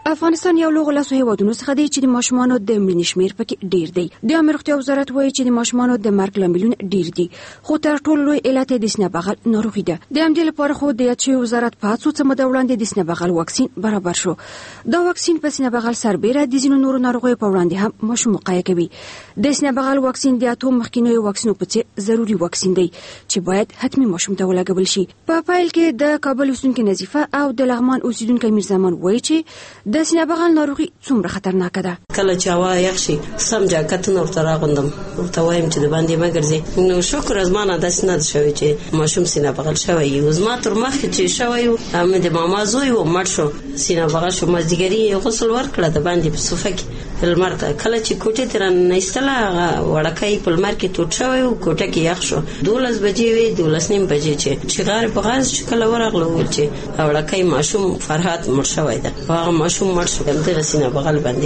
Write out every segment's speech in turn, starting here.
افغانستان یو له غلاسو هیوادونو څخه دی چې د ماشومانو د مړینې شمیر پکې ډیر دی. د امریکا روغتیا وزارت وایي چې د ماشومانو د مرګ لاملونه ډیر دي، خو تر ټولو لوی علت د سینه بغل ناروغي ده. د همدې لپاره خو د یاد شوي وزارت په هڅو څه موده وړاندې د سینه بغل واکسین برابر شو. دا واکسین په سینه بغل سربیره د ځینو نورو ناروغیو په وړاندې هم ماشوم وقایه کوي. د سینه بغل واکسین د اتو مخکینیو واکسینو په څیر ضروري واکسین دی چې باید حتمي ماشوم ته ولګول شي. په پایل کې د کابل اوسیدونکو نظیفه او د لغمان اوسیدونکو میرزمان وایي چې د سینه بغل ناروغي څومره خطرناکه ده. کله چې هوا یخ شي سم جاکټونه ورته راغوندم، ورته وایم چې د باندې ما ګرځي. نو شکر از ما نه داسې نه شوی چې ماشوم سینه بغل شوی و. زما تر مخکې چې شوی و هم د ماما زوی و مړ شو، سینه بغل شو. مازدیګري غسل ورکړه د باندې په صوفه کې لمر ته. کله چې کوټې تر نه ایستله هغه وړکۍ په لمر کې توټ شوی و، کوټه کې یخ شو. 12 بجې وې 12:30 بجې چې غار په غاز چې کله ورغله ول چې وړکۍ ماشوم فرحات مړ شوی ده. هغه ماشوم مړ شو د سینه بغل باندې.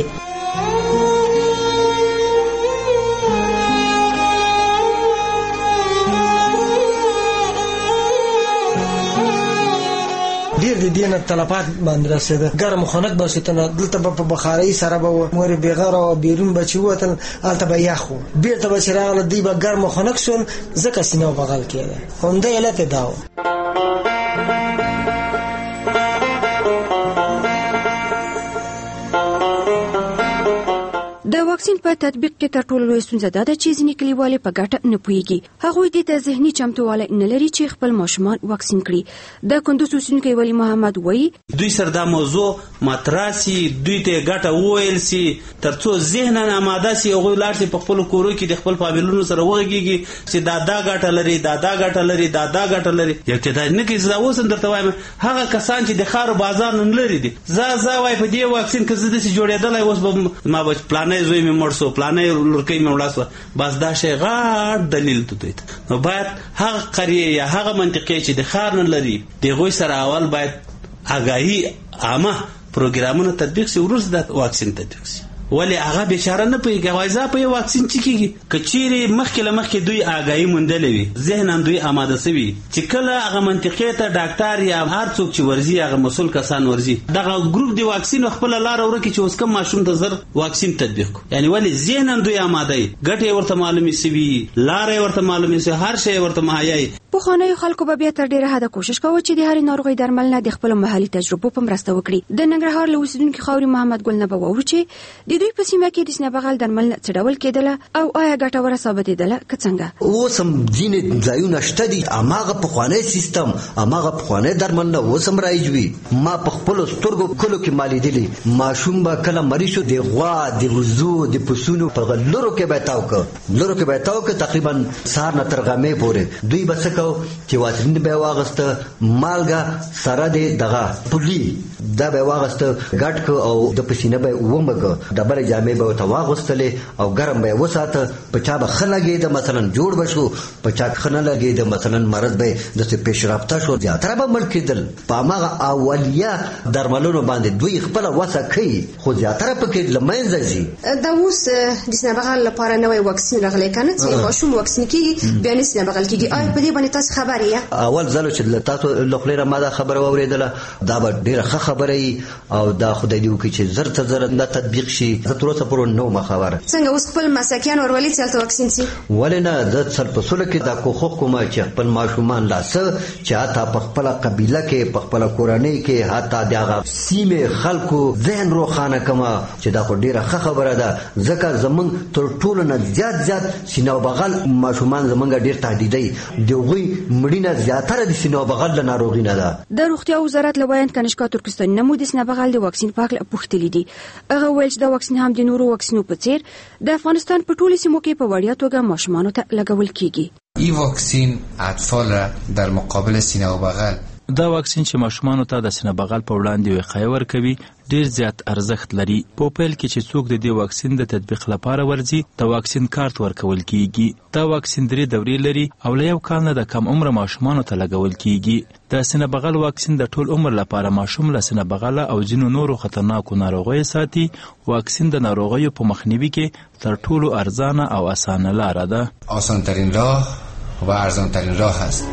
ډیر د دینه تلفات باندې رسیده. ګرم خنک باسیتنه دلته په بخاري سره به مور بیغره او بیرون بچي وتل الته به یخو بیرته به چراغ دی به ګرم خنک سول زکه سینه بغل کېده. همدا علت دا و. د واکسین په تطبیق کې تر ټولو لوی ستونزه ده چې ځینې کلیوالې په ګټه نه پوهیږي. هغوی دې ته ذهني چمتووالی نه لري چې خپل ماشومان واکسین کړي. د کندوز اوسیدونکی ولی محمد وایي دوی سره دا موضوع مطرح سي، دوی ته ګټه وویل سي ترڅو ذهناً آماده سي، هغوی لاړ سي په خپل کورو کې د خپل فامیلونو سره وغږیږي چې دا ګټه لري، دا ګټه لري، دا ګټه لري. یو چې دا نه کې زه اوس درته وایم هغه کسان چې د خارو بازار نه لري دي زه وای په دې واکسین کې زه د جوړېدلای اوس به ما به پلانې زوی مې مړ شو، پلانې لورکۍ مې مړه شوه. بس دا شی غټ دلیل دی. نو باید هغه قریه یا هغه منطقې چې د خار نه لري د هغوی سره اول باید آګاهي عامه پروګرامونه تطبیق شي، وروسته د واکسین تطبیق شي. ولی هغه بیچاره نه پوهیږي وایزه په واکسین چې کیږي کچيري مخکې دوی آګاهي موندلې وي، ذهن دوی آماده سوي چې کله هغه منطقې ته ډاکټر یا هر څوک چې ورزي هغه مسول کسان ورزي دغه ګروپ دی واکسین خپل لار ورکه چې اوس کوم ماشوم ته زر واکسین تطبیق کو. یعنی ولی ذهن دوی آماده ګټه ورته معلومي سوي، لار ورته معلومي سوي، هر شی ورته مهیای. په خانه خلکو به بیا تر ډیره حد کوشش کوي چې د هر ناروغي درمل نه د خپل محلي تجربو په مرسته وکړي. د ننګرهار له اوسیدونکو خاوري محمد ګل نه به ووري چې د دوی په سیمه کې د سینه بغل درمل څه ډول کېدله او آیا ګټوره ثابتېدله که څنګه؟ اوس هم ځینې ځایونه شته دي هماغه پخوانی سیستم هماغه پخوانی درمل نه اوس هم رایج وي. ما په خپلو سترګو کلو کې ما لیدلي ماشوم به کله مریض شو د غوا د وزو د پسونو په لرو کې به تاو که تقریبا سهار نه تر غرمې پورې دوی به څه کو چې واترین به واغسته مالګه سره د دغه پولی دا به واغسته ګټ کو او د پسینه به ومګه ډبره جامې به ته واغستلې او ګرم به وساته. په چا به خلګې د مثلا جوړ بشو، په چا خنه لګې د مثلا مرض به د پیشرفته شو، زیاتره به مړ کېدل. په هغه اولیه درملونو باندې دوی خپل وسه کوي خو زیاتره پکې لمنځه ځي. دا اوس د سینه بغل لپاره نوې واکسین راغلی کنه چې ماشوم واکسین کیږي بیا نه سینه بغل کیږي. آیا په دې باندې تاسو خبر یې؟ اول ځل چې تاسو لخلې ما دا خبره اوریدله دا به ډیره ښه خبره او دا خدای دې وکړي چې زر ته زر دا تطبیق شي. زه تر اوسه پورې نو ما خبره څنګه اوس خپل مساکیان ورولې چې واکسین سي ولې نه د سر په سول کې دا کوخ کومه چې خپل ماشومان لاسه چې حتی په خپل قبيله کې په خپل کورنۍ کې حتی دغه سیمه خلکو ذهن روخانه کما چې دا خو ډیره ښه خبره ده. ځکه زمونږ تر ټولو نه زیات سینه بغل ماشومان زمونږ ډیر تهدیدي دغوی مړینه زیاتره د سینه بغل له ناروغي نه ده. د روغتیا وزارت لویان کنشکا ترکستان نمو د سینه بغل د واکسین په اړه پوښتنه دي. هغه ویل چې دا واکسین هم د نورو واکسینو په څیر د افغانستان په ټولو سیمو کې په وړیا توګه ماشومانو ته لګول کیږي. این واکسین اطفال را در مقابل سینه و بغل دا واکسین چې ماشومانو ته د سینه بغل په وړاندې وقایه ورکوي ډیر زیات ارزښت لري. په پیل کې چې څوک د دې واکسین د تطبیق لپاره ورځي د واکسین کارت ورکول کیږي. دا واکسین 3 دورې لري او له یو کال نه د کم عمر ماشومانو ته لګول کیږي. د سینه بغل واکسین د ټول عمر لپاره ماشوم له سینه بغل او ځینو نورو خطرناکو ناروغیو ساتي. واکسین د ناروغیو په مخنیوي کې تر ټولو ارزانه او اسانه لاره ده. آسان ترین راه و ارزان ترین راه است.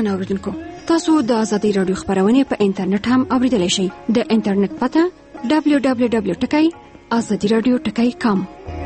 ګران اوریدونکو، تاسو د آزادۍ رادیو خبرونه په انټرنیټ هم اوریدلای شئ. د انټرنیټ پته www.azadiradio.com.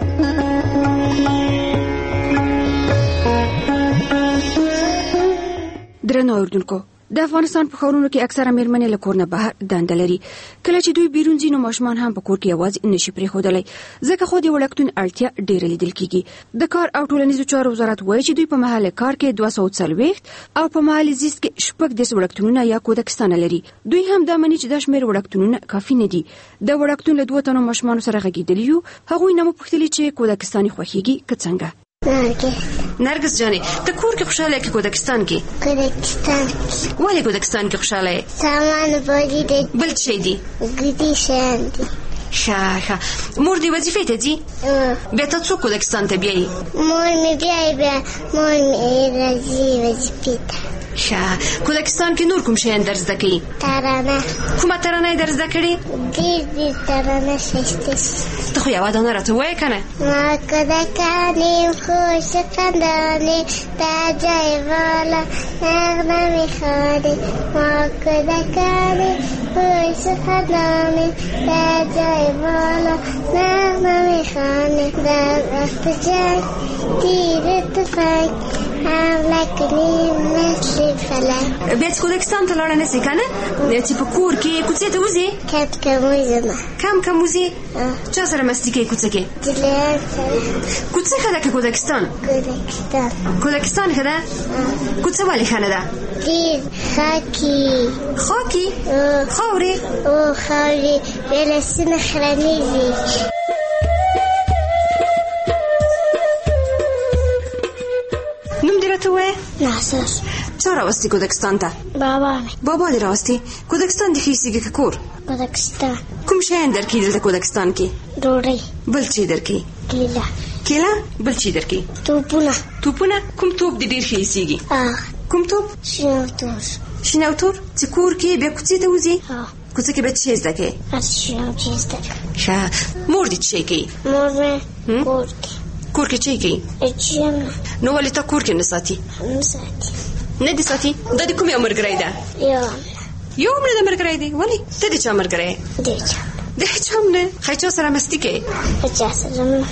درنو اوریدونکو، د افغانستان په ښارونو کې اکثره میرمنې له کور نه بهر دنده لري. کله چې دوی بیرون ځي نو ماشومان هم په کور کې یوازې نشي پرېښودلی، ځکه خو د وړکتون اړتیا ډېره لیدل کېږي. د کار او ټولنیزو چارو وزارت وایي چې دوی په محل کار کې 240 او په محل زیست کې 10 وړکتونونه یا کودکستانه لري. دوی هم دا مني چې دا شمېر وړکتونونه کافي نه دي. د وړکتون له 2 تنو ماشومانو سره غږېدلي یو، هغوی نه مو پوښتلي چې کودکستاني خوښېږي که څنګه. نرګس جانې، ته کور کې خوشاله کې کودکستان کې؟ کودکستان. ولې کودکستان کې خوشاله یې؟ سامان بودی دی. بل څه دی؟ ګډي شان دی. ښه مور دې وظیفې ته ځي؟ بیا ته څوک کودکستان ته بیایي؟ مور مې بیایي، بیا مور مې راځي وظیفې ته. ښه، کودکستان کې نور کوم شیان در زده کوي؟ ترانه. کومه ترانه یې در زده کړې؟ ډېر ترانه ښایسته. ته خو یوه دانه راته ووایه که نه؟ ما کودکانې خوش خندانې دا جای والا نغمه خوانې، ما کودکانې خوش خندانې دا جای والا نغمه خوانې، دا وقت جای تیر تفنگ حملک نیم مثل فلک. بیا چې کودکستان ته لاړه نسې که نه؟ چې په کور کې کوڅې ته وځې؟ کم وځم. کم وځې؟ چا سره مستي کوې کوڅه کې؟ جلیان سره. کوڅه ښه ده که کودکستان؟ کودکستان ښه ده؟ کوڅه ولې ښه نه ده؟ ډېر خاکي. خاکي؟ خاورې؟ خاورې بیا لاسونه خرانېږي. نوم دې راته ووایه؟ ناصر. چا راوستي کودکستان ته؟ بابا مې. بابا دې راوستي؟ کودکستان دې ښه ایسېږي که کور؟ کودکستان. کوم شیان درکوي دلته کودکستان کې؟ ډوډۍ. بل څه درکوي؟ کیله. بل څه درکوي؟ توپونه. کوم توپ دې ډېر ښه ایسېږي؟ کوم توپ؟ شین او تور. چې کور کې بیا کوڅې ته وځي؟ کوڅه کې بیا څه زده کوې؟ ښه. مور دې څه کوي؟ مور مې کور کې څه کوي؟ نو ولې ته کور کې نه ساتي؟ نه دې ساتي؟ دا د کوم یو ملګری ده؟ یو هم نه ده ملګری دی؟ ولې؟ ته د چا ملګری یې؟ د هېچا هم نه؟ ښایي چا سره مستي کوې؟ هېچا سره نه.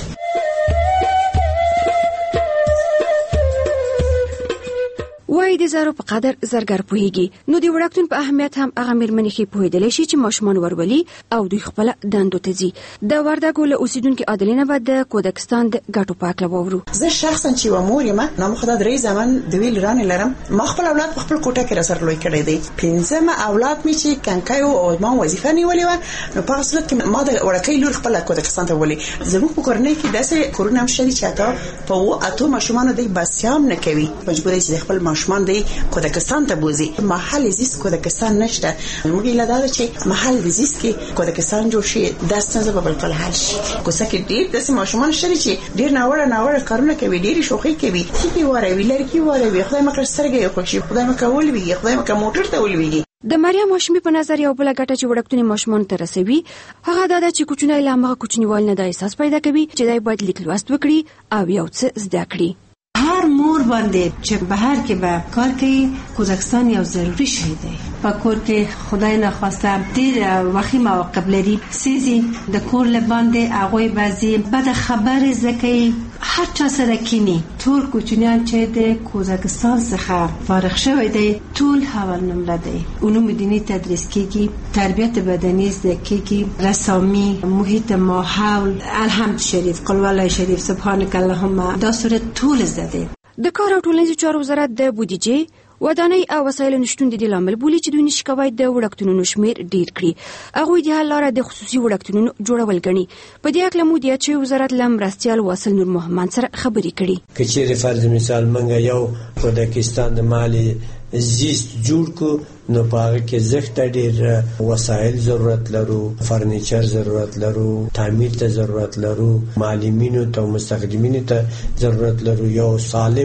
وایي د زرو په قدر زرګر پوهیږي. نو د وړکتون په اهمیت هم هغه میرمنې ښې پوهېدلی شي چې ماشومان ورولي او دوی خپله دندو ته ځي. د وردګو له اوسېدونکې عادلینه به د کودکستان د ګټو په هکله واورو. زه شخصا چې یوه مور یم، نامخدا 3 زامن د ویل رانې لرم. ما خپل اولاد په خپل کوټه کې راسره لوی کړی دی. 5 اولاد مې چې کنکای او ما وظیفه نیولې وه، نو په هغه صورت کې ما د وړکۍ لور خپله کودکستان ته ولي. زموږ په کورنۍ کې داسې کورونه هم شته چې حتی په 8 ماشومانو دی بسیام نه کوي، مجبور دی چې خپل ماشومان دی کودکستان ته بوزي. محل زیست کودکستان نشته. موږ یې لاره چې محل زیست کې کودکستان جوړ شي، دا ستونزه به بالکل حل شي. کوڅه کې ډېر داسې ماشومان شته چې ډېر ناوړه کارونه کوي، ډېرې شوخۍ کوي، ټیپې واروي، لرګي واروي، خدای مکړه سترګې یې خوږ شي، خدای مکړه ولوېږي، خدای مکړه موټر ته ولوېږي. د مریم هاشمي په نظر یو بله ګټه چې وړکتونې ماشومانو ته رسوي هغه دا ده چې کوچنی له هماغه کوچنیوالي نه دا احساس پیدا کوي چې دی باید لیک لوست وکړي او یو څه زده کړي. هر مور باندې چې بهر کې به کار کوي، کودکستان یو ضروري شی دی. په کور کې خدای نخواسته ډېر وخی مواقف لري، سیزي د کور له باندې هغوی بعضې بده خبرې زده کوي. هر چا سره کینی ټول کوچنیان چې د کودکستان څخه فارغ شوی دی ټول اول نمره دی. علوم دینی تدریس کیږي، تربیت بدنی زده کیږي، رسامی، محیط ماحول، الحمد شریف، قل والله شریف، سبحانك اللهم، دا صورت ټول زده دی. د کار او ټولنیزو چارو وزارت د بودیجې ودانۍ او وسایلو نشتون د دې لامل بولي چې دوی نشي کولی د وړکتونونو شمېر ډېر کړي. هغوی د حل لاره د خصوصي وړکتونونو جوړول ګڼي. په دې هکله مو د یاد شوي وزارت له مرستیال واصل نور محمد سره خبرې کړي. که چیرې فرض مثال موږ یو کودکستان د مالي زیست جوړ کو، نو په هغه کې زښته ډېر وسایل ضرورت لرو، فرنیچر ضرورت لرو، تعمیر ته ضرورت لرو، معلمینو ته او مستخدمینو ته ضرورت لرو، یو سالم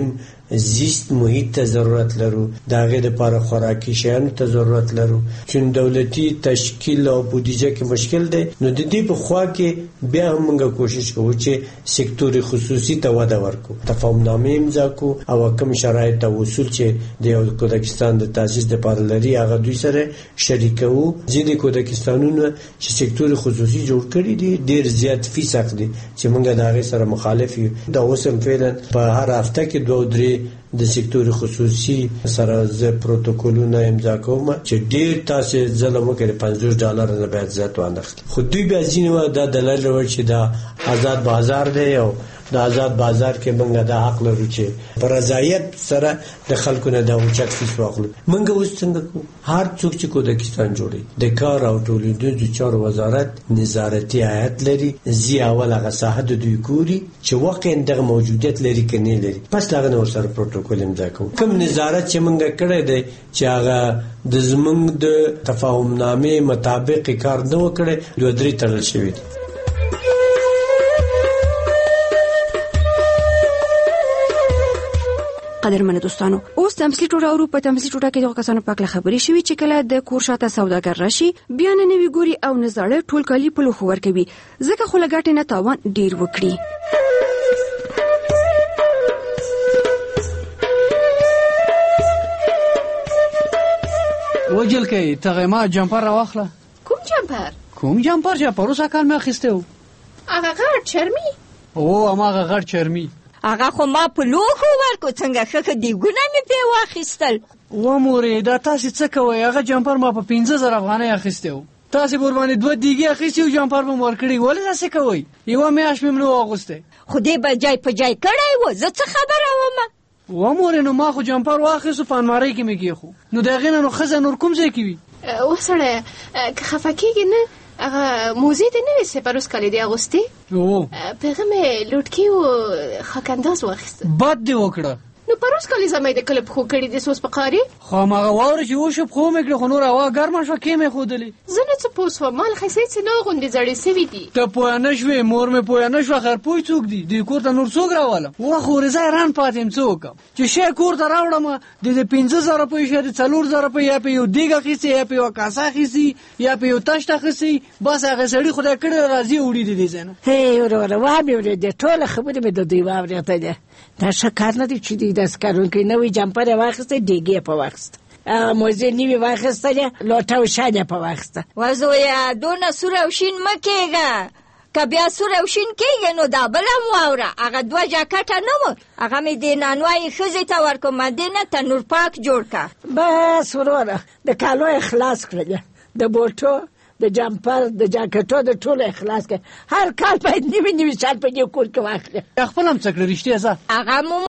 زیست محیط ته ضرورت لرو د هغې دپاره خوراکي شیانو ته ضرورت لرو چې دولتي تشکیل او بودیجه کې مشکل دی نو د دې په خوا کې بیا هم موږ کوشش کوو چې سکتور خصوصي ته وده ورکو تفاهمنامې امضا کو او کوم شرایط او اصول چې د کوزاکستان د تاسیس دپاره لري هغه دوی سره شریکو. ځینې کوزاکستانونه چې سکتور خصوصي جوړ کړي دي ډېر زیات فیس اخلي چې موږ د هغې سره مخالف یو. دا اوس هم فعلا په هر هفته کې 2-3 د سکتور خصوصي سره زه پروتوکولونه امضا کوم چې ډېر تاسې ظلم وکړي $50 نه باید زیات وانخلي. خو دوی بیا ځینې دا دلایل ورکوي چې دا آزاد بازار دی او د آزاد بازار کې موږ دا حق لرو چې په رضایت سره د خلکو نه د اوچت فیس واخلو. موږ اوس څنګه کوو؟ هر څوک چې کوزاکستان جوړي د کار او تولیدي چارو وزارت نظارتي هیئت لري زی اول هغه ساحه د دوی ګوري چې واقعا دغه موجودیت لري که نه لري پس هغه نور سره پروتوکول امضا کوو. کوم نظارت چې موږ کړی دی چې هغه د زموږ د تفاهمنامې مطابق کار نه وکړي 2-3 تړل شوي دي. قدرمن دوستانو اوس تمثیل ټوټه او په تمثیل ټوټه کې دغه کسانو پاک خبري شوي چې کله د کور شاته سوداګر راشي بیا نه نوي ګوري او نظاره ټول کالي په لوخ ورکوي ځکه خو لګاټې نه تاوان ډیر وکړي. وجل کې ته ما جمپر راوخله. کوم جمپر؟ کوم جمپر چې پروسه کال مې اخیسته و. هغه غړ چرمي؟ او هغه غړ چرمي. هغه خو ما په لوخو ورکو څنګه ښه دیګونه مې پې واخیستل. و مورې دا تاسې څه کوئ؟ هغه جمپر ما په 15,000 افغانۍ اخیستی و. تاسې به ورباندې 2 دیګې اخیستي و جمپر به م ورکړي. ولې داسې کوئ؟ یوه میاشت مې نه و اغوستی. خو دې به جای په جای کړی و زه څه خبره ومه؟ و مورې نو ما خو جمپر واخیستو په المارۍ کې مې کېښو نو د هغې نه نو ښځه نور کوم ځای کې وي؟ وسړی که خفه کېږي نه هغه موزې دې نه وې سپروس کالي دې اغوستې په هغه مې لوټکي و خاکنداز واخیسته. بد دې وکړه. نو پروس کالي زما د کله پښو کړي دې سوس په قاري خو هماغه واوره چې وشو پښو مې کړې خو نور هوا ګرمه شوه کې مې ښودلې. زه نه څه پوه شوم مال ښایسته چې نه غوندې زړې سوي دي. ته پوه نه شوې مور مې پوه نه شوه خیر پوه څوک دي دوی کور ته نور څوک راولم وخت ورځه حیران پاتې یم څه وکړم چې شی کور ته راوړم د 15,000 روپۍ شی د 4,000 روپۍ یا په یو دیګ اخیستې یا په یو کاسه اخیستې یا په یو تشت اخیستې بس هغه سړي خدای کړی راځي وړي دې دې ځای نه. هی وروره وامې اورېدې ټوله خبرې مې د دوی واورېدلې. دا ښه کار نه دی چې دوی داسې کارونکي نوی جمپر یې واخیستی ډیګې یې په واخیسته موزې نوي واخیستلې لوټه او شان یې په واخیسته. وزویه دونه سور او شین مه کېږه که بیا سور او شین کېږې نو دا بل هم واوره هغه 2 جاکټه نه و هغه مې د نانوایي ښځې ته ورکړم دې نه تنور پاک جوړ که. بس وروره د کالو یې خلاص کړلې د بوټو د جمپر د جاکټو د ټولو اخلاص کړه. هر کال باید نوي شال په دې کور کې واخلې. خپل هم څه کړه رښتیا زه هغه مو